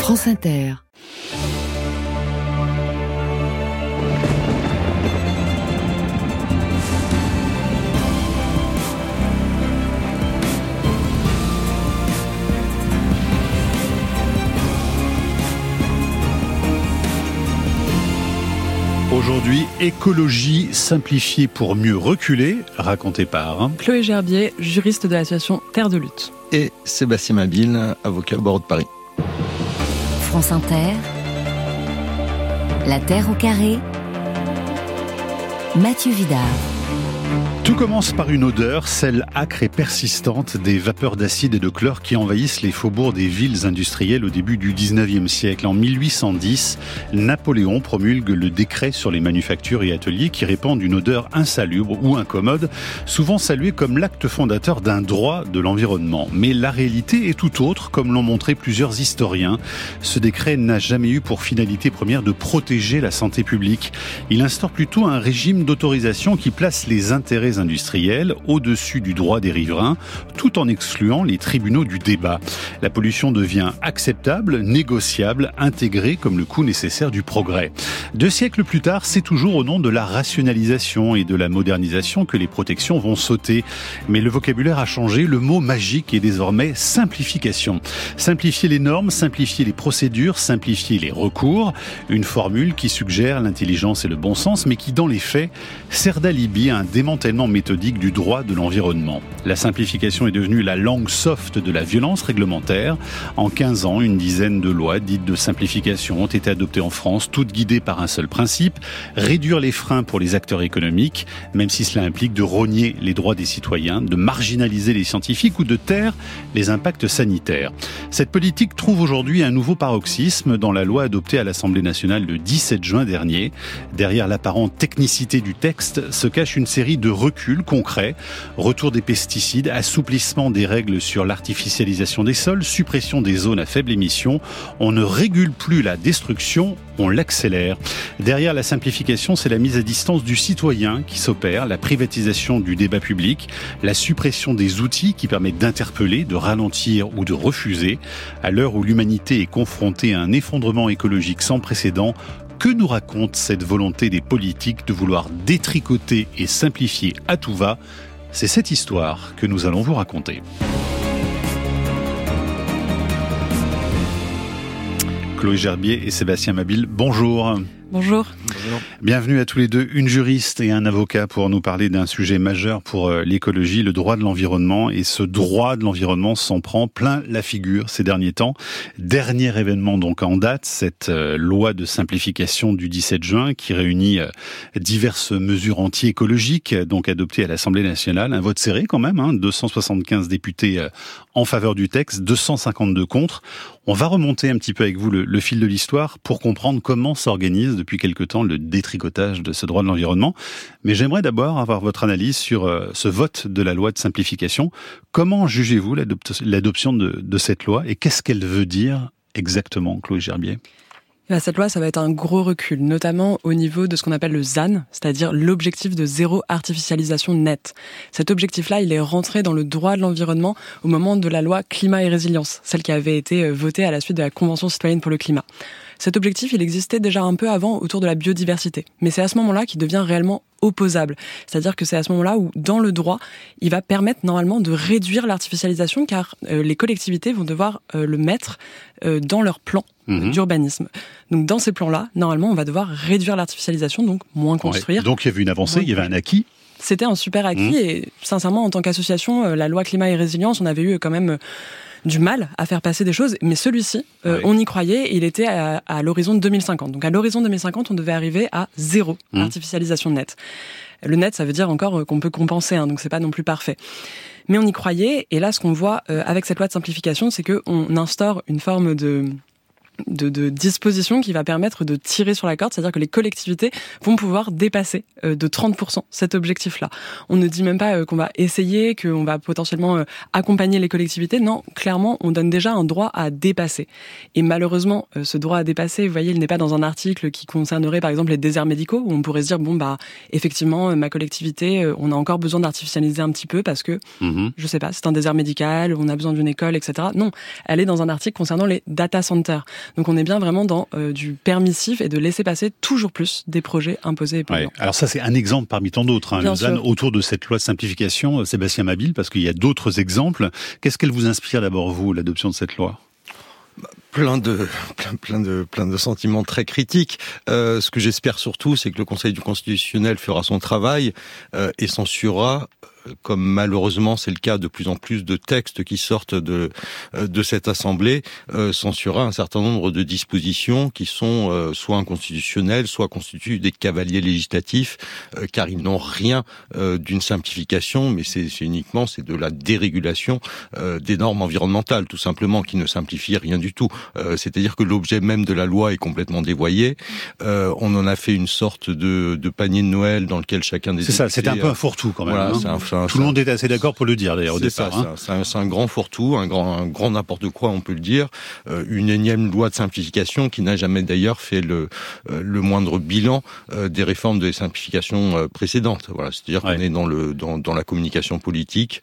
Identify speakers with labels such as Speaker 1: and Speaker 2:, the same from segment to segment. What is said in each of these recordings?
Speaker 1: France Inter.
Speaker 2: Aujourd'hui, écologie simplifiée pour mieux reculer, raconté par
Speaker 3: Chloé Gerbier, juriste de l'association Terre de Lutte.
Speaker 4: Et Sébastien Mabille, avocat au barreau de Paris.
Speaker 1: France Inter, La Terre au carré, Mathieu Vidard.
Speaker 2: Tout commence par une odeur, celle âcre et persistante des vapeurs d'acide et de chlore qui envahissent les faubourgs des villes industrielles au début du 19e siècle. En 1810, Napoléon promulgue le décret sur les manufactures et ateliers qui répandent une odeur insalubre ou incommode, souvent saluée comme l'acte fondateur d'un droit de l'environnement. Mais la réalité est tout autre, comme l'ont montré plusieurs historiens. Ce décret n'a jamais eu pour finalité première de protéger la santé publique. Il instaure plutôt un régime d'autorisation qui place les intérêts industriels au-dessus du droit des riverains, tout en excluant les tribunaux du débat. La pollution devient acceptable, négociable, intégrée comme le coût nécessaire du progrès. 2 siècles plus tard, c'est toujours au nom de la rationalisation et de la modernisation que les protections vont sauter. Mais le vocabulaire a changé, le mot magique est désormais simplification. Simplifier les normes, simplifier les procédures, simplifier les recours, une formule qui suggère l'intelligence et le bon sens, mais qui dans les faits sert d'alibi à un démantèlement méthodique du droit de l'environnement. La simplification est devenue la langue soft de la violence réglementaire. En 15 ans, une dizaine de lois dites de simplification ont été adoptées en France, toutes guidées par un seul principe, réduire les freins pour les acteurs économiques, même si cela implique de rogner les droits des citoyens, de marginaliser les scientifiques ou de taire les impacts sanitaires. Cette politique trouve aujourd'hui un nouveau paroxysme dans la loi adoptée à l'Assemblée nationale le 17 juin dernier. Derrière l'apparente technicité du texte se cache une série de reculs concrets, retour des pesticides, assouplissement des règles sur l'artificialisation des sols, suppression des zones à faible émission. On ne régule plus la destruction, on l'accélère. Derrière la simplification, c'est la mise à distance du citoyen qui s'opère, la privatisation du débat public, la suppression des outils qui permettent d'interpeller, de ralentir ou de refuser. À l'heure où l'humanité est confrontée à un effondrement écologique sans précédent, que nous raconte cette volonté des politiques de vouloir détricoter et simplifier à tout va ? C'est cette histoire que nous allons vous raconter. Chloé Gerbier et Sébastien Mabille, bonjour.
Speaker 3: Bonjour.
Speaker 2: Bienvenue à tous les deux, une juriste et un avocat pour nous parler d'un sujet majeur pour l'écologie, le droit de l'environnement. Et ce droit de l'environnement s'en prend plein la figure ces derniers temps. Dernier événement donc en date, cette loi de simplification du 17 juin qui réunit diverses mesures anti-écologiques, donc adoptées à l'Assemblée nationale. Un vote serré quand même, 275 députés en faveur du texte, 252 contre. On va remonter un petit peu avec vous le fil de l'histoire pour comprendre comment s'organise depuis quelque temps le détricotage de ce droit de l'environnement. Mais j'aimerais d'abord avoir votre analyse sur ce vote de la loi de simplification. Comment jugez-vous l'adoption de cette loi et qu'est-ce qu'elle veut dire exactement, Chloé Gerbier ?
Speaker 3: Cette loi, ça va être un gros recul, notamment au niveau de ce qu'on appelle le ZAN, c'est-à-dire l'objectif de zéro artificialisation nette. Cet objectif-là, il est rentré dans le droit de l'environnement au moment de la loi Climat et Résilience, celle qui avait été votée à la suite de la Convention citoyenne pour le climat. Cet objectif, il existait déjà un peu avant autour de la biodiversité. Mais c'est à ce moment-là qu'il devient réellement opposable. C'est-à-dire que c'est à ce moment-là où, dans le droit, il va permettre normalement de réduire l'artificialisation car les collectivités vont devoir le mettre dans leur plan d'urbanisme. Donc dans ces plans-là, normalement, on va devoir réduire l'artificialisation, donc moins construire.
Speaker 2: Ouais, donc il y avait une avancée, il y avait un acquis.
Speaker 3: C'était un super acquis et sincèrement, en tant qu'association, la loi Climat et Résilience, on avait eu quand même du mal à faire passer des choses, mais celui-ci, on y croyait, il était à l'horizon de 2050. Donc à l'horizon 2050, on devait arriver à zéro artificialisation nette. Le net, ça veut dire encore qu'on peut compenser, donc c'est pas non plus parfait. Mais on y croyait, et là, ce qu'on voit avec cette loi de simplification, c'est qu'on instaure une forme de disposition qui va permettre de tirer sur la corde, c'est-à-dire que les collectivités vont pouvoir dépasser de 30% cet objectif-là. On ne dit même pas qu'on va essayer, qu'on va potentiellement accompagner les collectivités. Non, clairement, on donne déjà un droit à dépasser. Et malheureusement, ce droit à dépasser, vous voyez, il n'est pas dans un article qui concernerait par exemple les déserts médicaux, où on pourrait se dire, bon, bah, effectivement, ma collectivité, on a encore besoin d'artificialiser un petit peu parce que, je sais pas, c'est un désert médical, on a besoin d'une école, etc. Non, elle est dans un article concernant les data centers. Donc on est bien vraiment dans du permissif et de laisser passer toujours plus des projets imposés et polluants.
Speaker 2: Alors ça, c'est un exemple parmi tant d'autres, Lausanne, autour de cette loi de simplification. Sébastien Mabille, parce qu'il y a d'autres exemples. Qu'est-ce qu'elle vous inspire d'abord, vous, l'adoption de cette loi ?
Speaker 4: Plein de sentiments très critiques. Ce que j'espère surtout, c'est que le Conseil constitutionnel fera son travail et censurera, comme malheureusement c'est le cas de plus en plus de textes qui sortent de cette assemblée, censurera un certain nombre de dispositions qui sont soit inconstitutionnelles, soit constituent des cavaliers législatifs, car ils n'ont rien d'une simplification, mais c'est uniquement de la dérégulation des normes environnementales, tout simplement, qui ne simplifient rien du tout. C'est-à-dire que l'objet même de la loi est complètement dévoyé. On en a fait une sorte de panier de Noël dans lequel chacun des députés...
Speaker 2: C'est ça, c'était un peu un fourre-tout quand même.
Speaker 4: Voilà,
Speaker 2: tout le monde était assez d'accord pour le dire d'ailleurs au départ.
Speaker 4: C'est un grand fourre-tout, un grand n'importe quoi, on peut le dire. Une énième loi de simplification qui n'a jamais d'ailleurs fait le moindre bilan des réformes de simplification précédentes. Voilà, c'est-à-dire qu'on est dans la communication politique,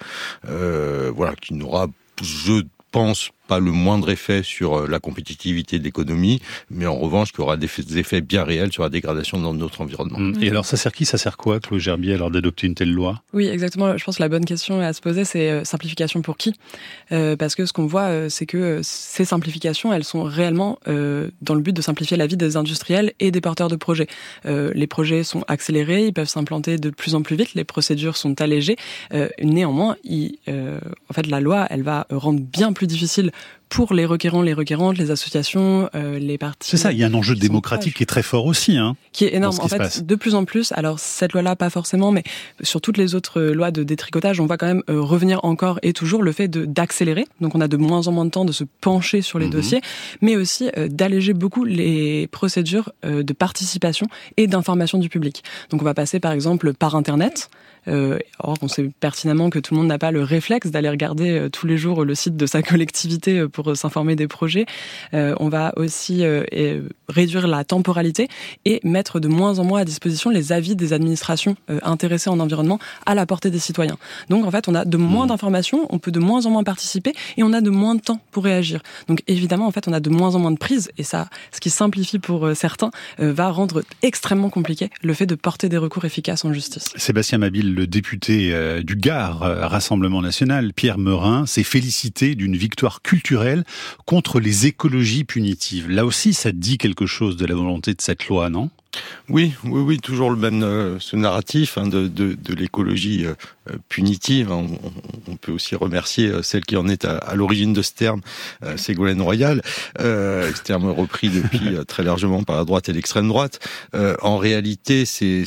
Speaker 4: qui n'aura, je pense, pas le moindre effet sur la compétitivité de l'économie, mais en revanche, qui aura des effets bien réels sur la dégradation de notre environnement.
Speaker 2: Et alors, ça sert qui, ça sert quoi, Chloé Gerbier, alors d'adopter une telle loi ?
Speaker 3: Oui, exactement. Je pense que la bonne question à se poser, c'est simplification pour qui ? Parce que ce qu'on voit, c'est que ces simplifications, elles sont réellement dans le but de simplifier la vie des industriels et des porteurs de projets. Les projets sont accélérés, ils peuvent s'implanter de plus en plus vite, les procédures sont allégées. Néanmoins, en fait, la loi, elle va rendre bien plus difficile pour les requérants, les requérantes, les associations, les partis.
Speaker 2: C'est ça, il y a un enjeu démocratique qui est très fort aussi.
Speaker 3: Qui est énorme. En fait, de plus en plus, alors cette loi-là, pas forcément, mais sur toutes les autres lois de détricotage, on va quand même revenir encore et toujours le fait d'accélérer. Donc on a de moins en moins de temps de se pencher sur les dossiers, mais aussi d'alléger beaucoup les procédures de participation et d'information du public. Donc on va passer par exemple par Internet. Or, on sait pertinemment que tout le monde n'a pas le réflexe d'aller regarder tous les jours le site de sa collectivité pour s'informer des projets. On va aussi réduire la temporalité et mettre de moins en moins à disposition les avis des administrations intéressées en environnement à la portée des citoyens. Donc en fait, on a de moins d'informations, on peut de moins en moins participer et on a de moins de temps pour réagir. Donc évidemment, en fait, on a de moins en moins de prise et ça, ce qui simplifie pour certains, va rendre extrêmement compliqué le fait de porter des recours efficaces en justice.
Speaker 2: Sébastien Mabille, le député du Gard, Rassemblement National, Pierre Meurin, s'est félicité d'une victoire culturelle contre les écologies punitives. Là aussi, ça dit quelque chose de la volonté de cette loi, non ?
Speaker 4: Oui, toujours le même ce narratif de l'écologie punitive. On peut aussi remercier celle qui en est à l'origine de ce terme, Ségolène Royal, ce terme repris depuis très largement par la droite et l'extrême droite. En réalité, ces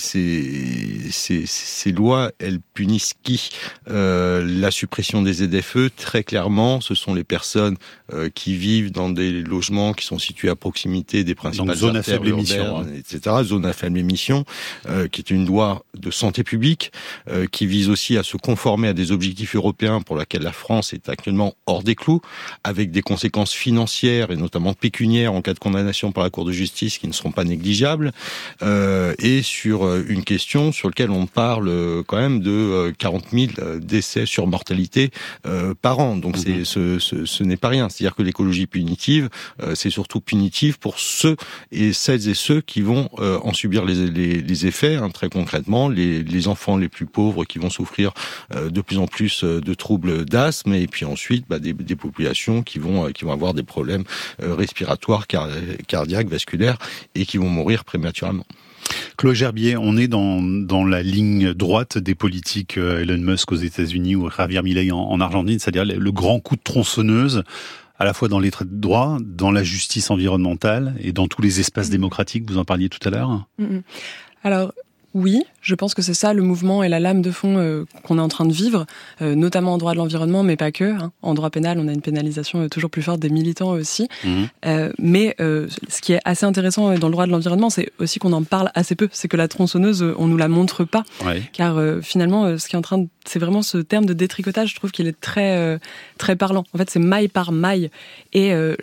Speaker 4: lois, elles punissent qui ? La suppression des ZFE, très clairement, ce sont les personnes qui vivent dans des logements qui sont situés à proximité des principales
Speaker 2: zone à
Speaker 4: artères
Speaker 2: faible émission,
Speaker 4: etc. Zone à faible émission, qui est une loi de santé publique, qui vise aussi à se conformer à des objectifs européens pour lesquels la France est actuellement hors des clous, avec des conséquences financières et notamment pécuniaires en cas de condamnation par la Cour de justice qui ne seront pas négligeables, et sur une question sur laquelle on parle quand même de 40 000 décès sur mortalité par an. Donc ce n'est pas rien. C'est-à-dire que l'écologie punitive, c'est surtout punitif pour celles et ceux qui vont en subir les effets, très concrètement, les enfants les plus pauvres qui vont souffrir de plus en plus de troubles d'asthme, et puis ensuite des populations qui vont avoir des problèmes respiratoires, cardiaques, vasculaires, et qui vont mourir prématurément.
Speaker 2: Chloé Gerbier, on est dans la ligne droite des politiques Elon Musk aux États-Unis ou Javier Milei en Argentine, c'est-à-dire le grand coup de tronçonneuse, à la fois dans l'état de droit, dans la justice environnementale et dans tous les espaces démocratiques, vous en parliez tout à l'heure.
Speaker 3: Alors, oui, je pense que c'est ça le mouvement et la lame de fond qu'on est en train de vivre, notamment en droit de l'environnement, mais pas que. En droit pénal, on a une pénalisation toujours plus forte des militants aussi. Mais ce qui est assez intéressant dans le droit de l'environnement, c'est aussi qu'on en parle assez peu. C'est que la tronçonneuse, on nous la montre pas. Car finalement, ce qui est en train de... C'est vraiment ce terme de détricotage, je trouve qu'il est très, très parlant. En fait, c'est maille par maille. Et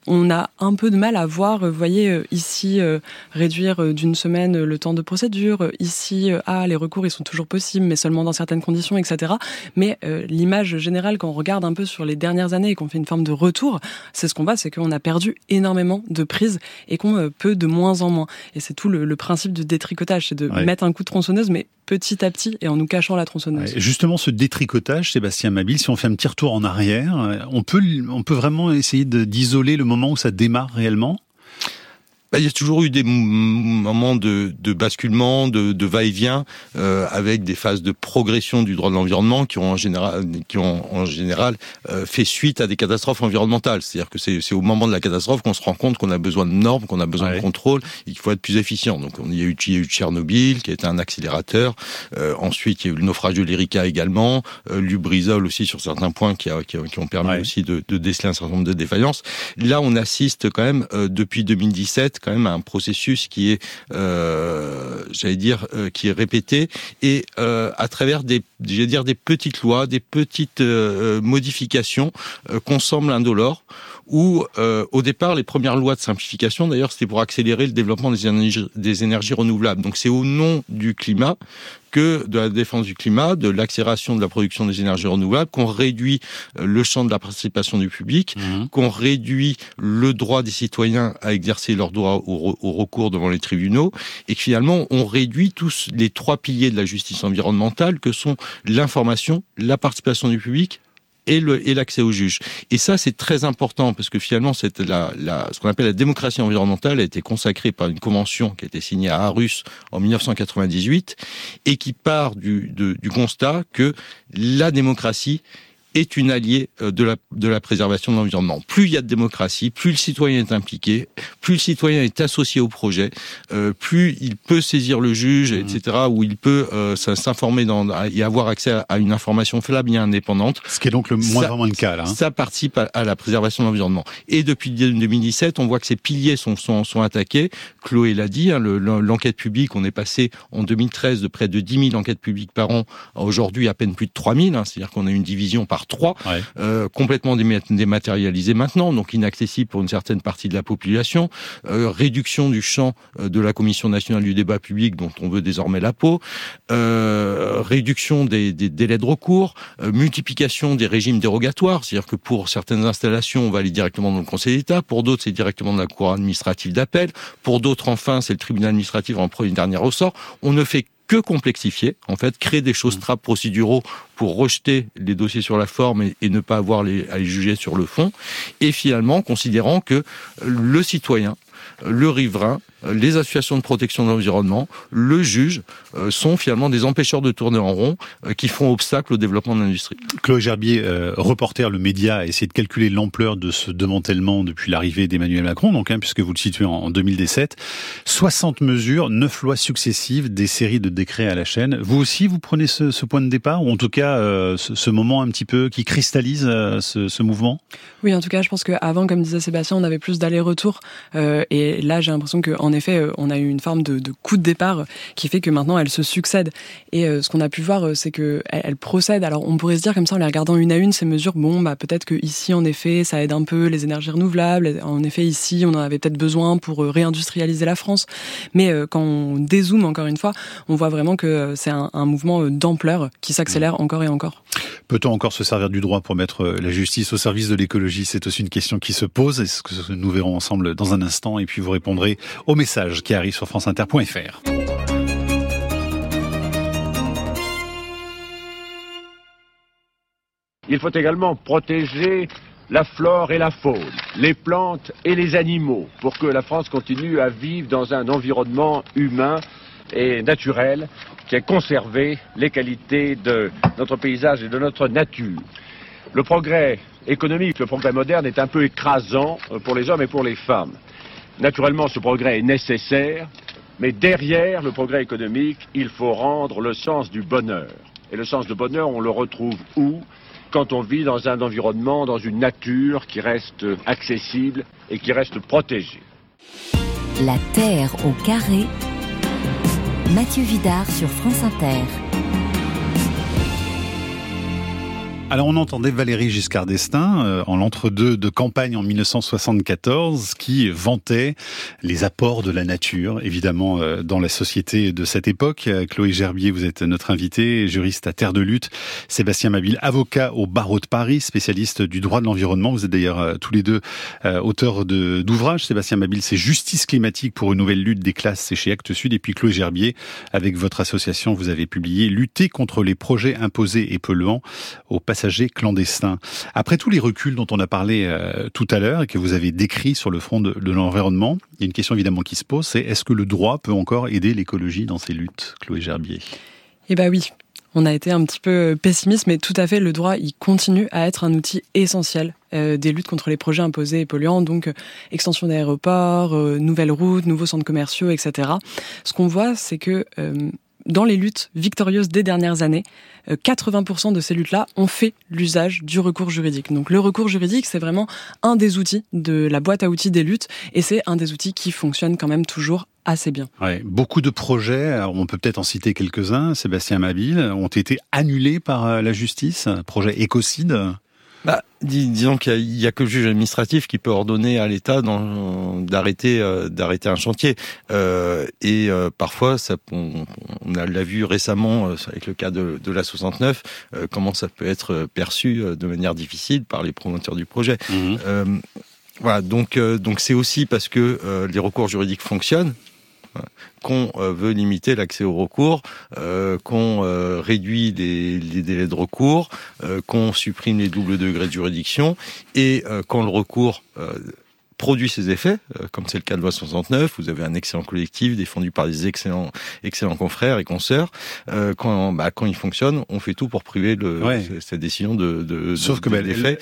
Speaker 3: On a un peu de mal à voir, vous voyez, ici, réduire d'une semaine le temps de procédure, ici, les recours, ils sont toujours possibles, mais seulement dans certaines conditions, etc. Mais l'image générale, quand on regarde un peu sur les dernières années et qu'on fait une forme de retour, c'est ce qu'on voit, c'est qu'on a perdu énormément de prises et qu'on peut de moins en moins. Et c'est tout le principe du détricotage, c'est de mettre un coup de tronçonneuse, mais petit à petit et en nous cachant la tronçonneuse.
Speaker 2: Justement, ce détricotage, Sébastien Mabille, si on fait un petit retour en arrière, on peut vraiment essayer d'isoler le moment où ça démarre réellement ?
Speaker 4: Il y a toujours eu des moments de basculement, de va-et-vient, avec des phases de progression du droit de l'environnement qui ont en général fait suite à des catastrophes environnementales. C'est-à-dire que c'est au moment de la catastrophe qu'on se rend compte qu'on a besoin de normes, qu'on a besoin de contrôle, et qu'il faut être plus efficient. Donc il y a eu Tchernobyl, qui a été un accélérateur. Ensuite, il y a eu le naufrage de l'Erika également, Lubrizol aussi sur certains points qui ont permis aussi de déceler un certain nombre de défaillances. Là, on assiste quand même depuis 2017 quand même à un processus qui est, qui est répété et à travers des petites lois, des petites modifications qu'on semble indolores. Où au départ, les premières lois de simplification, d'ailleurs, c'était pour accélérer le développement des énergies renouvelables. Donc c'est au nom du climat, de la défense du climat, de l'accélération de la production des énergies renouvelables, qu'on réduit le champ de la participation du public, qu'on réduit le droit des citoyens à exercer leur droit au recours devant les tribunaux, et que finalement, on réduit tous les trois piliers de la justice environnementale, que sont l'information, la participation du public, et l'accès aux juges. Et ça, c'est très important parce que finalement, ce qu'on appelle la démocratie environnementale a été consacrée par une convention qui a été signée à Aarhus en 1998 et qui part du constat que la démocratie est une alliée de la préservation de l'environnement. Plus il y a de démocratie, plus le citoyen est impliqué, plus le citoyen est associé au projet, plus il peut saisir le juge, etc., où il peut s'informer et avoir accès à une information fiable et indépendante.
Speaker 2: Ce qui est donc vraiment le cas, là.
Speaker 4: Ça participe à la préservation de l'environnement. Et depuis 2017, on voit que ces piliers sont attaqués. Chloé l'a dit, l'enquête publique, on est passé en 2013 de près de 10 000 enquêtes publiques par an à aujourd'hui à peine plus de 3 000. C'est-à-dire qu'on a une division par 3, complètement dématérialisé maintenant, donc inaccessible pour une certaine partie de la population, réduction du champ de la Commission nationale du débat public dont on veut désormais la peau, réduction des délais de recours, multiplication des régimes dérogatoires, c'est-à-dire que pour certaines installations, on va aller directement dans le Conseil d'État, pour d'autres, c'est directement dans la Cour administrative d'appel, pour d'autres, enfin, c'est le tribunal administratif en premier dernier ressort. On ne fait que complexifier, en fait, créer des choses trappes procéduraux pour rejeter les dossiers sur la forme et ne pas avoir à les juger sur le fond, et finalement considérant que le citoyen, le riverain, les associations de protection de l'environnement, le juge sont finalement des empêcheurs de tourner en rond qui font obstacle au développement de l'industrie.
Speaker 2: Chloé Gerbier, reporter, le média, a essayé de calculer l'ampleur de ce démantèlement depuis l'arrivée d'Emmanuel Macron, donc, puisque vous le situez en 2017. 60 mesures, 9 lois successives, des séries de décrets à la chaîne. Vous aussi, vous prenez ce point de départ, ou en tout cas ce moment un petit peu qui cristallise ce mouvement ?
Speaker 3: Oui, en tout cas, je pense qu'avant, comme disait Sébastien, on avait plus d'aller-retour. Et là, j'ai l'impression qu'en effet, on a eu une forme de coup de départ qui fait que maintenant, elles se succèdent. Et ce qu'on a pu voir, c'est qu'elles procèdent. Alors, on pourrait se dire comme ça, en les regardant une à une, ces mesures, peut-être que ici, en effet, ça aide un peu les énergies renouvelables. En effet, ici, on en avait peut-être besoin pour réindustrialiser la France. Mais quand on dézoome, encore une fois, on voit vraiment que c'est un mouvement d'ampleur qui s'accélère encore et encore.
Speaker 2: Peut-on encore se servir du droit pour mettre la justice au service de l'écologie ? C'est aussi une question qui se pose et ce que nous verrons ensemble dans un instant. Et puis vous répondrez aux messages qui arrivent sur franceinter.fr.
Speaker 5: Il faut également protéger la flore et la faune, les plantes et les animaux, pour que la France continue à vivre dans un environnement humain et naturel qui ait conservé les qualités de notre paysage et de notre nature. Le progrès économique, le progrès moderne est un peu écrasant pour les hommes et pour les femmes. Naturellement, ce progrès est nécessaire, mais derrière le progrès économique, il faut rendre le sens du bonheur. Et le sens du bonheur, on le retrouve où ? Quand on vit dans un environnement, dans une nature qui reste accessible et qui reste protégée.
Speaker 1: La Terre au carré. Mathieu Vidard sur France Inter.
Speaker 2: Alors on entendait Valéry Giscard d'Estaing en l'entre-deux de campagne en 1974 qui vantait les apports de la nature, évidemment, dans la société de cette époque. Chloé Gerbier, vous êtes notre invitée, juriste à Terre de Lutte. Sébastien Mabille, avocat au barreau de Paris, spécialiste du droit de l'environnement. Vous êtes d'ailleurs tous les deux auteurs d'ouvrages. Sébastien Mabille, c'est Justice climatique pour une nouvelle lutte des classes, c'est chez Actes Sud. Et puis Chloé Gerbier, avec votre association, vous avez publié Lutter contre les projets imposés et polluants aux passagers clandestins. Après tous les reculs dont on a parlé tout à l'heure et que vous avez décrits sur le front de l'environnement, il y a une question évidemment qui se pose, c'est est-ce que le droit peut encore aider l'écologie dans ses luttes, Chloé Gerbier?
Speaker 3: Eh bien oui, on a été un petit peu pessimiste, mais tout à fait, le droit, il continue à être un outil essentiel des luttes contre les projets imposés et polluants, donc extension d'aéroports, nouvelles routes, nouveaux centres commerciaux, etc. Ce qu'on voit, c'est que dans les luttes victorieuses des dernières années, 80% de ces luttes-là ont fait l'usage du recours juridique. Donc le recours juridique, c'est vraiment un des outils de la boîte à outils des luttes, et c'est un des outils qui fonctionne quand même toujours assez bien.
Speaker 2: Ouais, beaucoup de projets, on peut peut-être en citer quelques-uns, Sébastien Mabille, ont été annulés par la justice, projet écocide.
Speaker 4: Disons qu'il y a que le juge administratif qui peut ordonner à l'État d'arrêter un chantier. Parfois, on l'a vu récemment avec le cas de la 69, comment ça peut être perçu de manière difficile par les promoteurs du projet. Voilà, donc c'est aussi parce que les recours juridiques fonctionnent qu'on veut limiter l'accès au recours, qu'on réduit les délais de recours, qu'on supprime les doubles degrés de juridiction, et quand le recours produit ses effets, comme c'est le cas de loi 69, vous avez un excellent collectif défendu par des excellents confrères et consoeurs. Quand il fonctionne, on fait tout pour priver cette décision d'effet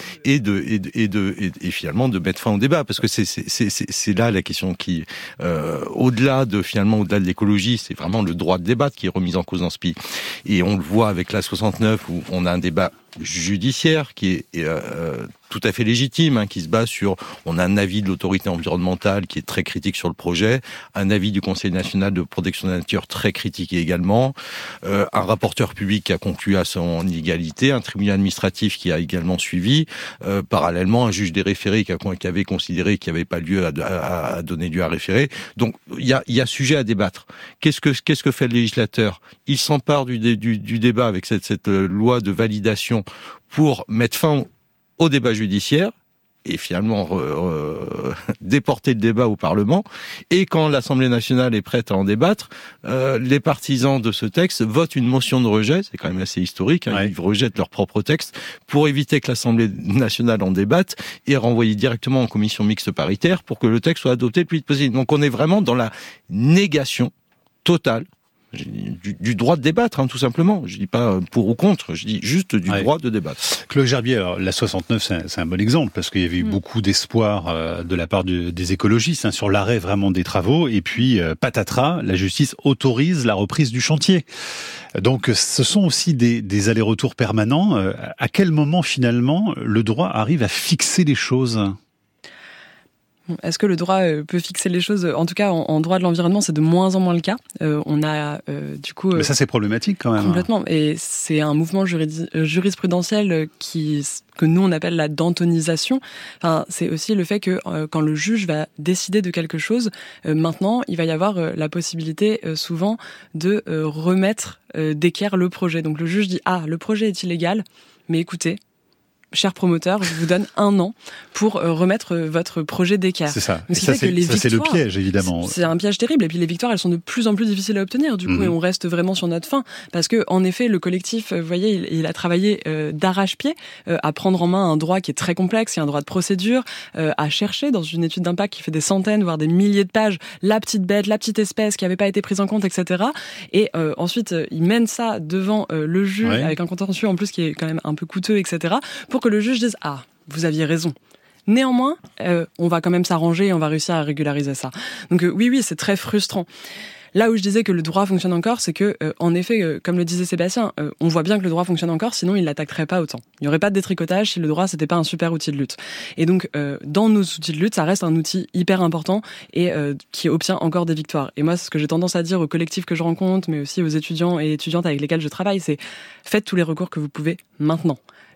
Speaker 4: et finalement de mettre fin au débat, parce que c'est là la question qui, au-delà de l'écologie, c'est vraiment le droit de débattre qui est remis en cause dans ce pays. Et on le voit avec la 69 où on a un débat judiciaire qui est tout à fait légitime, qui se base sur, on a un avis de l'autorité environnementale qui est très critique sur le projet, un avis du Conseil national de protection de la nature très critique également, un rapporteur public qui a conclu à son illégalité, un tribunal administratif qui a également suivi, parallèlement un juge des référés qui avait considéré qu'il n'y avait pas lieu à donner lieu à référé. Donc il y a sujet à débattre. Qu'est-ce que fait le législateur? Il s'empare du débat avec cette loi de validation pour mettre fin au débat judiciaire et finalement déporter le débat au Parlement. Et quand l'Assemblée nationale est prête à en débattre, les partisans de ce texte votent une motion de rejet, c'est quand même assez historique, ils rejettent leur propre texte pour éviter que l'Assemblée nationale en débatte et renvoyer directement en commission mixte paritaire pour que le texte soit adopté le plus vite possible. Donc on est vraiment dans la négation totale du droit de débattre, tout simplement. Je dis pas pour ou contre, je dis juste du droit de débattre.
Speaker 2: Chloé Gerbier, alors, la 69, c'est un bon exemple, parce qu'il y avait eu beaucoup d'espoir de la part des écologistes sur l'arrêt vraiment des travaux, et puis patatras, la justice autorise la reprise du chantier. Donc ce sont aussi des allers-retours permanents. À quel moment finalement le droit arrive à fixer les choses ?
Speaker 3: Est-ce que le droit peut fixer les choses? En tout cas, en droit de l'environnement, c'est de moins en moins le cas. On a du coup...
Speaker 2: Mais ça, c'est problématique quand même.
Speaker 3: Complètement. Et c'est un mouvement jurisprudentiel que nous, on appelle la dantonisation. Enfin, c'est aussi le fait que quand le juge va décider de quelque chose, maintenant, il va y avoir la possibilité souvent de remettre d'équerre le projet. Donc le juge dit « Ah, le projet est illégal, mais écoutez... » Cher promoteur, je vous donne 1 an pour remettre votre projet d'équerre.
Speaker 2: C'est ça. Et ça, c'est le piège, évidemment.
Speaker 3: C'est un piège terrible. Et puis les victoires, elles sont de plus en plus difficiles à obtenir, du coup, et on reste vraiment sur notre faim. Parce que, en effet, le collectif, vous voyez, il a travaillé d'arrache-pied à prendre en main un droit qui est très complexe, il y a un droit de procédure, à chercher dans une étude d'impact qui fait des centaines, voire des milliers de pages, la petite bête, la petite espèce qui n'avait pas été prise en compte, etc. Et ensuite, il mène ça devant le juge, avec un contentieux en plus qui est quand même un peu coûteux, etc., pour que le juge dise « Ah, vous aviez raison ». Néanmoins, on va quand même s'arranger et on va réussir à régulariser ça. Donc oui, c'est très frustrant. Là où je disais que le droit fonctionne encore, c'est que, en effet, comme le disait Sébastien, on voit bien que le droit fonctionne encore, sinon il l'attaquerait pas autant. Il n'y aurait pas de détricotage si le droit c'était pas un super outil de lutte. Et donc, dans nos outils de lutte, ça reste un outil hyper important et qui obtient encore des victoires. Et moi, ce que j'ai tendance à dire aux collectifs que je rencontre, mais aussi aux étudiants et étudiantes avec lesquels je travaille, c'est faites tous les recours que vous pouvez maintenant.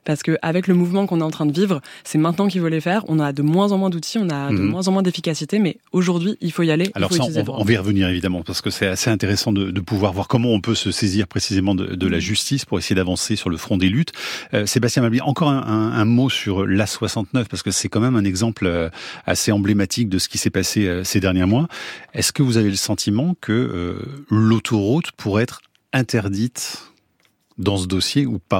Speaker 3: parce qu'avec le mouvement qu'on est en train de vivre, c'est maintenant qu'il faut les faire. On a de moins en moins d'outils, on a de moins en moins d'efficacité, mais aujourd'hui, il faut y aller.
Speaker 2: Alors ça, on va y revenir évidemment, parce que c'est assez intéressant de pouvoir voir comment on peut se saisir précisément de la justice pour essayer d'avancer sur le front des luttes. Sébastien Mably, encore un mot sur l'A69, parce que c'est quand même un exemple assez emblématique de ce qui s'est passé ces derniers mois. Est-ce que vous avez le sentiment que l'autoroute pourrait être interdite dans ce dossier ou pas ?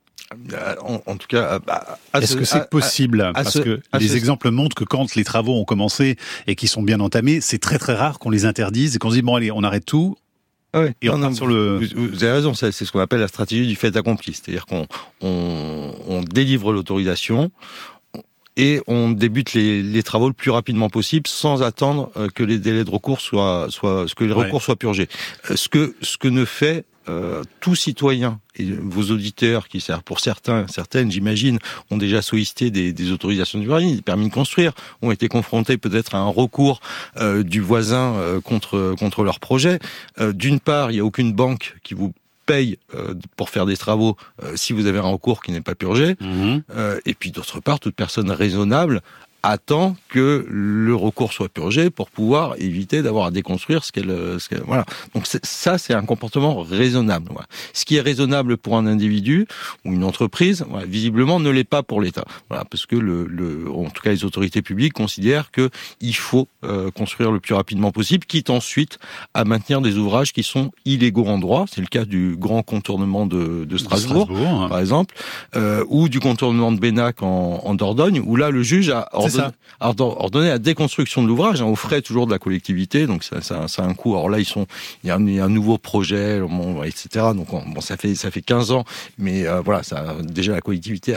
Speaker 4: En tout cas,
Speaker 2: est-ce que c'est possible ? Parce que les exemples montrent que quand les travaux ont commencé et qu'ils sont bien entamés, c'est très très rare qu'on les interdise et qu'on se dit bon allez, on arrête tout.
Speaker 4: Ah oui,
Speaker 2: et on sur le...
Speaker 4: Vous avez raison, c'est ce qu'on appelle la stratégie du fait accompli, c'est-à-dire qu'on délivre l'autorisation et on débute les travaux le plus rapidement possible sans attendre que les délais de recours soient purgés. Ce que ne fait tout citoyen et vos auditeurs qui, pour certaines, j'imagine, ont déjà sollicité des autorisations d'urbanisme, des permis de construire, ont été confrontés peut-être à un recours du voisin contre leur projet. D'une part, il n'y a aucune banque qui vous paye pour faire des travaux si vous avez un recours qui n'est pas purgé. Et puis d'autre part, toute personne raisonnable attend que le recours soit purgé pour pouvoir éviter d'avoir à déconstruire ce qu'elle voilà. Donc ça, c'est un comportement raisonnable. Voilà. Ce qui est raisonnable pour un individu ou une entreprise, voilà, visiblement ne l'est pas pour l'État. Voilà, parce que en tout cas les autorités publiques considèrent que il faut construire le plus rapidement possible, quitte ensuite à maintenir des ouvrages qui sont illégaux en droit. C'est le cas du grand contournement de Strasbourg, par exemple, ou du contournement de Bénac en Dordogne, où là le juge a ordonné la déconstruction de l'ouvrage, aux frais toujours de la collectivité, donc ça a un coût. Alors là, il y a un nouveau projet, etc. Donc ça fait 15 ans, mais voilà, déjà la collectivité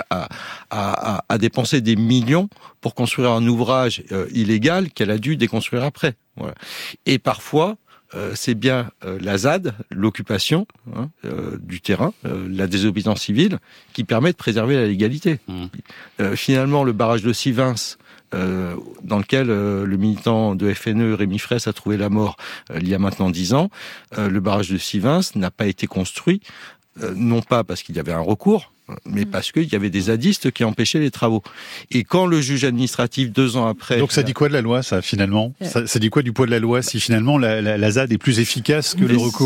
Speaker 4: a dépensé des millions pour construire un ouvrage illégal qu'elle a dû déconstruire après. Voilà. Et parfois, c'est bien la ZAD, l'occupation du terrain, la désobéissance civile, qui permet de préserver la légalité. Finalement, le barrage de Sivins, dans lequel le militant de FNE, Rémi Fraisse, a trouvé la mort il y a maintenant 10 ans, le barrage de Sivins n'a pas été construit, non pas parce qu'il y avait un recours, mais parce qu'il y avait des zadistes qui empêchaient les travaux. Et quand le juge administratif, 2 ans après...
Speaker 2: Donc ça dit quoi de la loi, ça, finalement ? Ça dit quoi du poids de la loi, si finalement la ZAD est plus efficace que le recours ?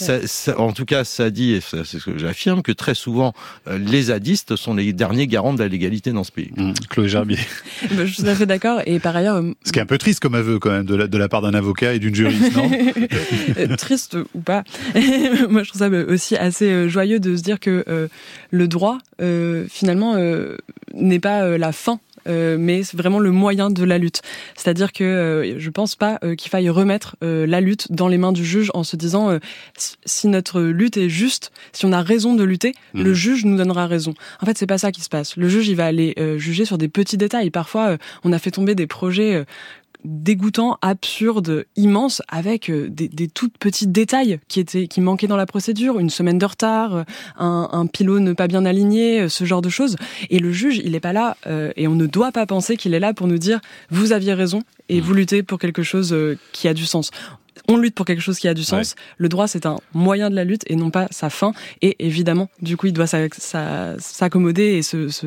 Speaker 4: En tout cas, ça dit, et c'est ce que j'affirme, que très souvent, les zadistes sont les derniers garants de la légalité dans ce pays.
Speaker 2: Chloé Gerbier.
Speaker 3: Je suis tout à fait d'accord. Et par ailleurs...
Speaker 2: Ce qui est un peu triste comme aveu, quand même, de la part d'un avocat et d'une juriste, non ?
Speaker 3: Triste ou pas. Moi, je trouve ça aussi assez joyeux de se dire que le droit, finalement, n'est pas la fin, mais c'est vraiment le moyen de la lutte. C'est-à-dire que je pense pas qu'il faille remettre la lutte dans les mains du juge en se disant si notre lutte est juste, si on a raison de lutter, le juge nous donnera raison. En fait, c'est pas ça qui se passe. Le juge, il va aller juger sur des petits détails. Parfois, on a fait tomber des projets dégoûtant, absurde, immense, avec des tout petits détails qui manquaient dans la procédure, une semaine de retard, un pylône pas bien aligné, ce genre de choses. Et le juge, il est pas là, et on ne doit pas penser qu'il est là pour nous dire « vous aviez raison » et vous luttez pour quelque chose qui a du sens. On lutte pour quelque chose qui a du sens. Ouais. Le droit, c'est un moyen de la lutte et non pas sa fin. Et évidemment, du coup, il doit s'accommoder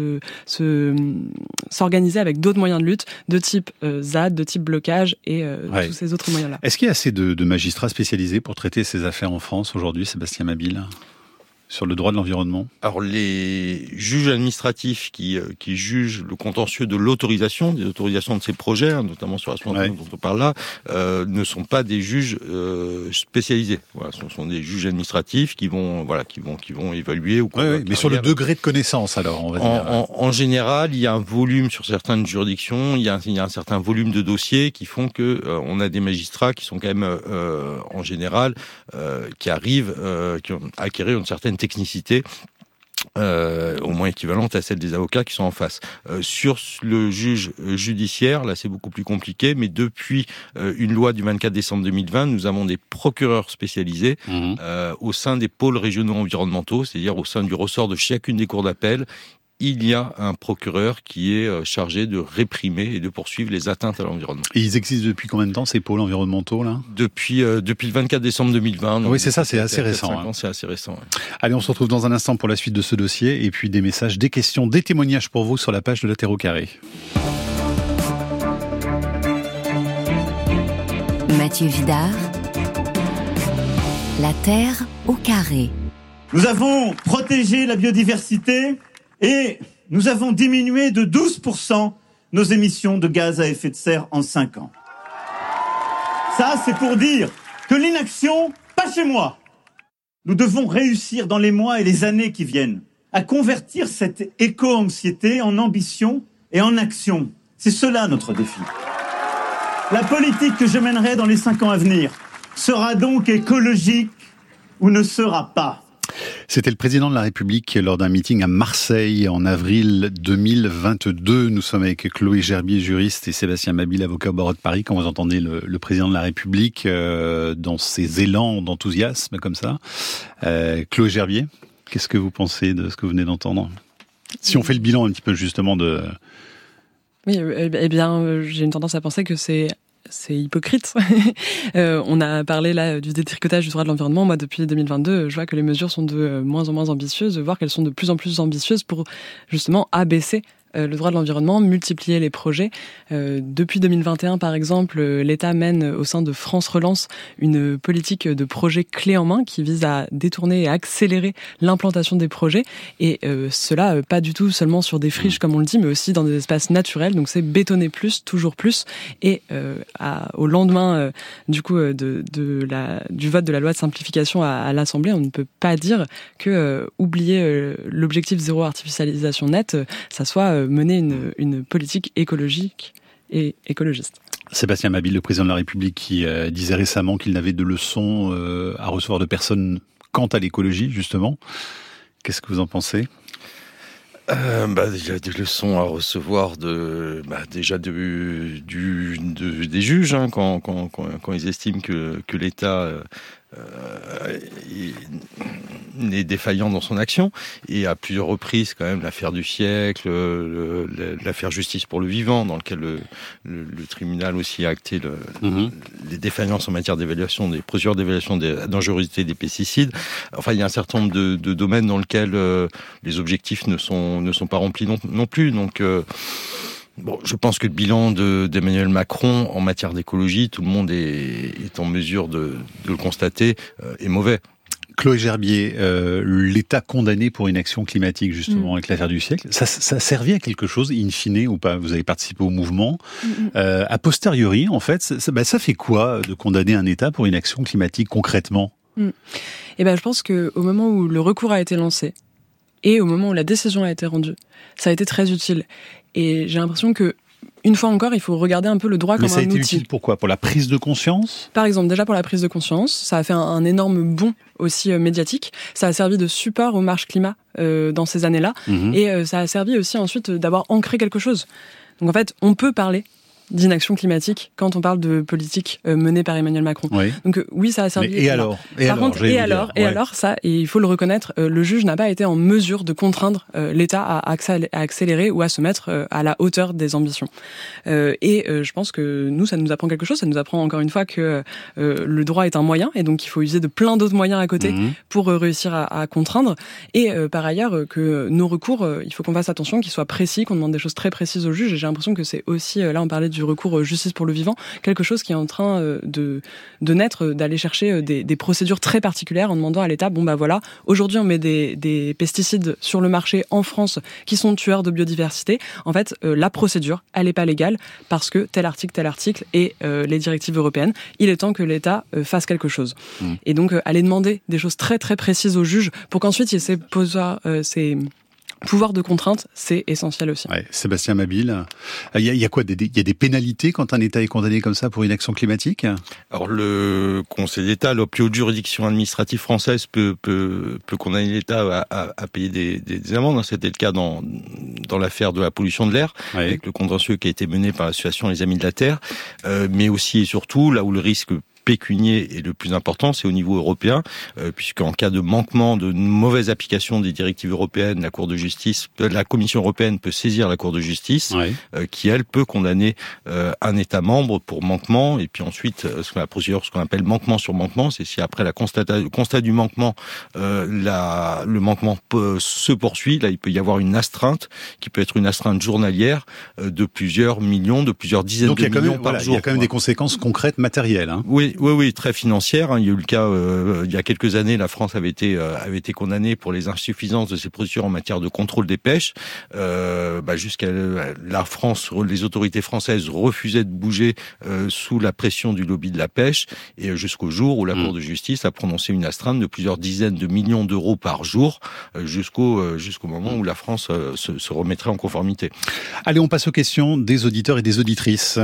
Speaker 3: et s'organiser avec d'autres moyens de lutte, de type ZAD, de type blocage et tous ces autres moyens-là.
Speaker 2: Est-ce qu'il y a assez de magistrats spécialisés pour traiter ces affaires en France aujourd'hui, Sébastien Mably, sur le droit de l'environnement?
Speaker 4: Alors, les juges administratifs qui jugent le contentieux de l'autorisation, des autorisations de ces projets, notamment sur la spontanéité dont on parle là, ne sont pas des juges spécialisés. Voilà, ce sont des juges administratifs qui vont évaluer.
Speaker 2: Mais sur le degré de connaissance, alors, on va dire.
Speaker 4: En général, il y a un volume sur certaines juridictions, il y a un certain volume de dossiers qui font que on a des magistrats qui sont quand même, en général, qui arrivent, qui ont acquérir une certaine technicité au moins équivalente à celle des avocats qui sont en face. Sur le juge judiciaire, là c'est beaucoup plus compliqué, mais depuis une loi du 24 décembre 2020, nous avons des procureurs spécialisés au sein des pôles régionaux environnementaux, c'est-à-dire au sein du ressort de chacune des cours d'appel. il y a un procureur qui est chargé de réprimer et de poursuivre les atteintes à l'environnement.
Speaker 2: Et ils existent depuis combien de temps, ces pôles environnementaux, là ?
Speaker 4: Depuis le 24 décembre 2020.
Speaker 2: Oui, c'est ça, c'est assez récent.
Speaker 4: C'est assez récent. Ouais.
Speaker 2: Allez, on se retrouve dans un instant pour la suite de ce dossier, et puis des messages, des questions, des témoignages pour vous sur la page de La Terre au carré.
Speaker 1: Mathieu Vidard, La Terre au carré.
Speaker 6: Nous avons protégé la biodiversité et nous avons diminué de 12% nos émissions de gaz à effet de serre en 5 ans. Ça, c'est pour dire que l'inaction, pas chez moi. Nous devons réussir dans les mois et les années qui viennent à convertir cette éco-anxiété en ambition et en action. C'est cela notre défi. La politique que je mènerai dans les 5 ans à venir sera donc écologique ou ne sera pas.
Speaker 2: C'était le président de la République lors d'un meeting à Marseille en avril 2022. Nous sommes avec Chloé Gerbier, juriste, et Sébastien Mabille, avocat au barreau de Paris. Quand vous entendez le président de la République dans ses élans d'enthousiasme comme ça. Chloé Gerbier, qu'est-ce que vous pensez de ce que vous venez d'entendre ? Si on fait le bilan un petit peu justement de...
Speaker 3: Oui, eh bien, j'ai une tendance à penser que c'est hypocrite. On a parlé là du détricotage du droit de l'environnement. Moi, depuis 2022, je vois que les mesures sont de moins en moins ambitieuses, voire qu'elles sont de plus en plus ambitieuses pour justement abaisser le droit de l'environnement, multiplier les projets. Depuis 2021, par exemple, l'État mène au sein de France Relance une politique de projets clés en main qui vise à détourner et accélérer l'implantation des projets. Et cela, pas du tout seulement sur des friches, comme on le dit, mais aussi dans des espaces naturels. Donc c'est bétonner plus, toujours plus. Et au lendemain du vote de la loi de simplification à l'Assemblée, on ne peut pas dire que oublier l'objectif zéro artificialisation nette, ça soit mener une politique écologique et écologiste.
Speaker 2: Sébastien Mabille, le président de la République, qui disait récemment qu'il n'avait de leçons à recevoir de personne quant à l'écologie, justement. Qu'est-ce que vous en pensez ?
Speaker 4: Il y a des leçons à recevoir des juges, hein, quand ils estiment que l'État est défaillant dans son action, et à plusieurs reprises quand même l'affaire du siècle, l'affaire Justice pour le vivant, dans lequel le tribunal aussi a acté les défaillances en matière d'évaluation, des procédures d'évaluation de la dangerosité des pesticides. Enfin, il y a un certain nombre de domaines dans lesquels les objectifs ne sont pas remplis non plus. Donc je pense que le bilan d'Emmanuel Macron en matière d'écologie, tout le monde est en mesure de le constater, est mauvais.
Speaker 2: Chloé Gerbier, l'État condamné pour inaction climatique, justement, avec l'affaire du siècle, ça servait à quelque chose, in fine, ou pas ? Vous avez participé au mouvement. A posteriori, en fait, ça fait quoi de condamner un État pour inaction climatique, concrètement ?
Speaker 3: Je pense qu'au moment où le recours a été lancé, et au moment où la décision a été rendue, ça a été très utile. Et j'ai l'impression que, une fois encore, il faut regarder un peu le droit comme un outil. Mais ça a été
Speaker 2: utile pour quoi ? Pour la prise de conscience ?
Speaker 3: Par exemple, déjà pour la prise de conscience, ça a fait un énorme bond aussi médiatique. Ça a servi de support aux marches climat dans ces années-là. Et ça a servi aussi ensuite d'avoir ancré quelque chose. Donc en fait, on peut parler d'inaction climatique quand on parle de politique menée par Emmanuel Macron. Oui. Donc oui, ça a servi.
Speaker 2: Mais et alors ?
Speaker 3: Ça, et il faut le reconnaître, le juge n'a pas été en mesure de contraindre l'État à accélérer ou à se mettre à la hauteur des ambitions. Je pense que nous, ça nous apprend quelque chose. Ça nous apprend encore une fois que le droit est un moyen, et donc il faut user de plein d'autres moyens à côté pour réussir à contraindre. Et par ailleurs, que nos recours, il faut qu'on fasse attention, qu'ils soient précis, qu'on demande des choses très précises au juge. Et j'ai l'impression que c'est aussi, là on parlait du recours justice pour le vivant, quelque chose qui est en train de naître, d'aller chercher des procédures très particulières en demandant à l'État, aujourd'hui on met des pesticides sur le marché en France qui sont tueurs de biodiversité. En fait, la procédure, elle n'est pas légale parce que tel article et les directives européennes, il est temps que l'État fasse quelque chose. Et donc, aller demander des choses très très précises au juge pour qu'ensuite il y ait ces pouvoir de contrainte, c'est essentiel aussi.
Speaker 2: Ouais, Sébastien Mabille, il y a quoi ? Il y a des pénalités quand un État est condamné comme ça pour inaction climatique ?
Speaker 4: Alors le Conseil d'État, la plus haute juridiction administrative française, peut condamner l'État à payer des amendes. C'était le cas dans l'affaire de la pollution de l'air, avec le contentieux qui a été mené par l'association Les Amis de la Terre, mais aussi et surtout là où le risque pécunier et le plus important, c'est au niveau européen, puisqu'en cas de manquement, de mauvaise application des directives européennes, la Commission européenne peut saisir la Cour de justice, qui elle peut condamner un État membre pour manquement, et puis ensuite la procédure, ce qu'on appelle manquement sur manquement, c'est si après le constat du manquement, le manquement se poursuit, là il peut y avoir une astreinte qui peut être une astreinte journalière de plusieurs millions, de plusieurs dizaines de millions par jour.
Speaker 2: Il y a quand même des conséquences concrètes, matérielles. Hein.
Speaker 4: Oui, très financières. Il y a eu le cas, il y a quelques années, la France avait été condamnée pour les insuffisances de ses procédures en matière de contrôle des pêches. Jusqu'à la France, les autorités françaises refusaient de bouger sous la pression du lobby de la pêche, et jusqu'au jour où la Cour de justice a prononcé une astreinte de plusieurs dizaines de millions d'euros par jour, jusqu'au moment où la France se remettrait en conformité.
Speaker 2: Allez, on passe aux questions des auditeurs et des auditrices.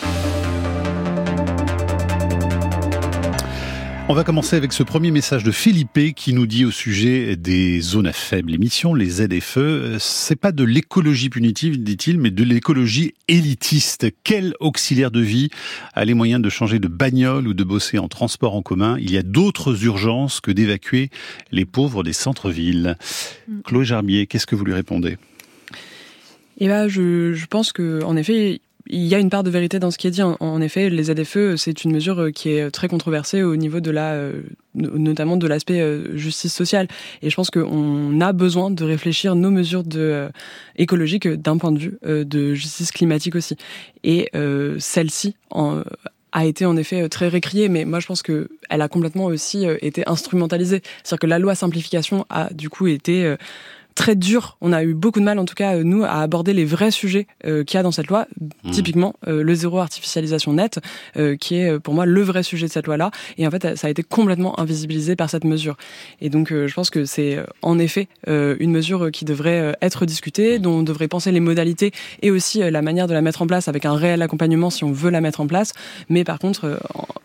Speaker 2: On va commencer avec ce premier message de Philippe qui nous dit au sujet des zones à faible émission, les ZFE, c'est pas de l'écologie punitive, dit-il, mais de l'écologie élitiste. Quel auxiliaire de vie a les moyens de changer de bagnole ou de bosser en transport en commun? Il y a d'autres urgences que d'évacuer les pauvres des centres-villes. Chloé Jarbier, qu'est-ce que vous lui répondez?
Speaker 3: Je pense que, en effet, il y a une part de vérité dans ce qui est dit. En effet, les ZFE, c'est une mesure qui est très controversée au niveau de notamment de l'aspect justice sociale. Et je pense qu'on a besoin de réfléchir nos mesures écologiques d'un point de vue de justice climatique aussi. Et celle-ci a été en effet très récriée, mais moi je pense que elle a complètement aussi été instrumentalisée. C'est-à-dire que la loi simplification a du coup été très dur. On a eu beaucoup de mal, en tout cas, nous, à aborder les vrais sujets qu'il y a dans cette loi. Typiquement, le zéro artificialisation nette, qui est pour moi le vrai sujet de cette loi-là. Et en fait, ça a été complètement invisibilisé par cette mesure. Et donc, je pense que c'est en effet une mesure qui devrait être discutée, dont on devrait penser les modalités et aussi la manière de la mettre en place avec un réel accompagnement si on veut la mettre en place. Mais par contre,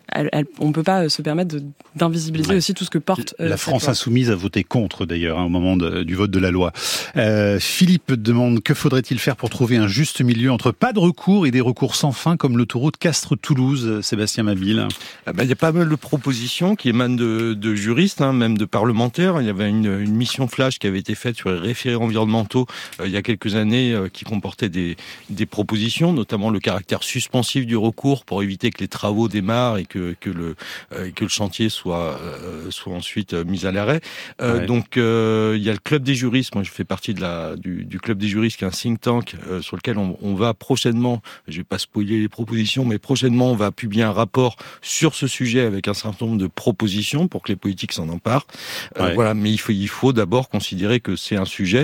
Speaker 3: on ne peut pas se permettre d'invisibiliser aussi tout ce que porte
Speaker 2: la France insoumise a voté contre, d'ailleurs, au moment du vote de la loi. Philippe demande que faudrait-il faire pour trouver un juste milieu entre pas de recours et des recours sans fin comme l'autoroute Castres-Toulouse. Sébastien Mabille.
Speaker 4: Il y a pas mal de propositions qui émanent de juristes, même de parlementaires. Il y avait une mission flash qui avait été faite sur les référés environnementaux il y a quelques années qui comportait des propositions, notamment le caractère suspensif du recours pour éviter que les travaux démarrent et que le chantier soit ensuite mis à l'arrêt. Donc il y a le club des juristes. Moi, je fais partie du club des juristes, qui est un think tank sur lequel on va prochainement, je vais pas spoiler les propositions, mais prochainement, on va publier un rapport sur ce sujet avec un certain nombre de propositions pour que les politiques s'en emparent. Voilà, mais il faut d'abord considérer que c'est un sujet,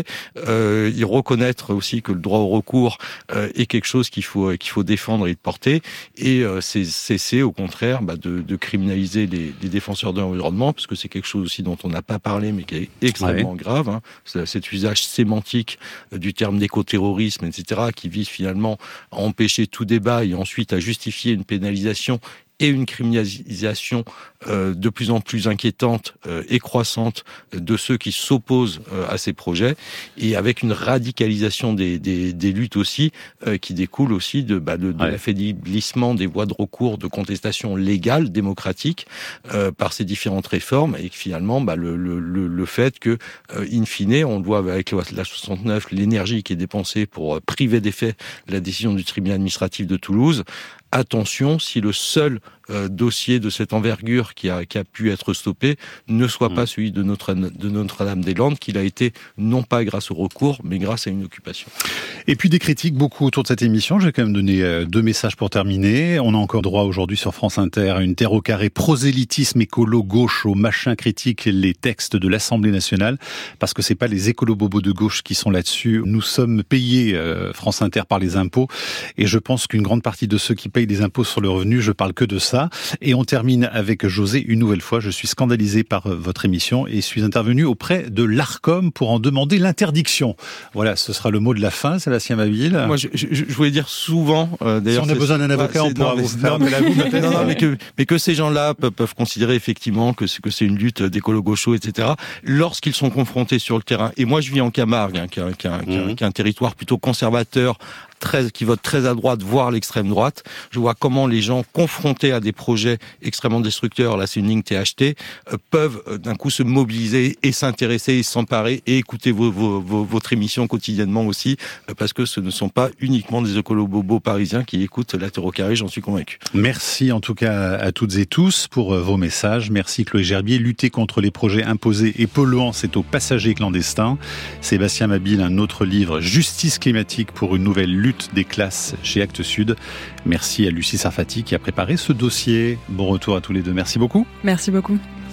Speaker 4: y reconnaître aussi que le droit au recours est quelque chose qu'il faut défendre et porter, et cesser au contraire de criminaliser les défenseurs de l'environnement, parce que c'est quelque chose aussi dont on n'a pas parlé, mais qui est extrêmement grave. Cet usage sémantique du terme d'écoterrorisme, etc., qui vise finalement à empêcher tout débat et ensuite à justifier une pénalisation et une criminalisation de plus en plus inquiétante et croissante de ceux qui s'opposent à ces projets, et avec une radicalisation des luttes aussi qui découle aussi de l'affaiblissement des voies de recours de contestation légale, démocratique, par ces différentes réformes, et que finalement le fait que, in fine, on voit avec la 69 l'énergie qui est dépensée pour priver d'effet la décision du tribunal administratif de Toulouse. Attention, si le seul dossier de cette envergure qui a pu être stoppé ne soit pas celui de Notre-Dame-des-Landes, qu'il a été non pas grâce au recours, mais grâce à une occupation.
Speaker 2: Et puis des critiques beaucoup autour de cette émission. J'ai quand même donné 2 messages pour terminer. On a encore droit aujourd'hui sur France Inter à une terre au carré prosélytisme écolo gauche au machin critique les textes de l'Assemblée nationale, parce que c'est pas les écolo-bobos de gauche qui sont là-dessus. Nous sommes payés, France Inter, par les impôts, et je pense qu'une grande partie de ceux qui payent des impôts sur le revenu, je parle que de ça. Et on termine avec José une nouvelle fois. Je suis scandalisé par votre émission et suis intervenu auprès de l'Arcom pour en demander l'interdiction. Voilà, ce sera le mot de la fin, Sébastien Mabille.
Speaker 4: Moi, je voulais dire souvent, d'ailleurs...
Speaker 2: Si on a besoin d'un avocat, on pourra vous faire appel à vous.
Speaker 4: Mais que ces gens-là peuvent considérer effectivement que c'est une lutte d'écolo-gauchos, etc., lorsqu'ils sont confrontés sur le terrain. Et moi, je vis en Camargue, qui est un territoire plutôt conservateur, qui votent très à droite, voire l'extrême droite. Je vois comment les gens confrontés à des projets extrêmement destructeurs, là c'est une ligne THT, peuvent d'un coup se mobiliser et s'intéresser et s'emparer et écouter votre émission quotidiennement aussi, parce que ce ne sont pas uniquement des écolo-bobos parisiens qui écoutent la Terre au carré, j'en suis convaincu.
Speaker 2: Merci en tout cas à toutes et tous pour vos messages. Merci Chloé Gerbier. Lutter contre les projets imposés et polluants, c'est aux passagers clandestins. Sébastien Mabille, un autre livre, Justice climatique pour une nouvelle lutte des classes chez Actes Sud. Merci à Lucie Sarfati qui a préparé ce dossier. Bon retour à tous les deux. Merci beaucoup.
Speaker 3: Merci beaucoup.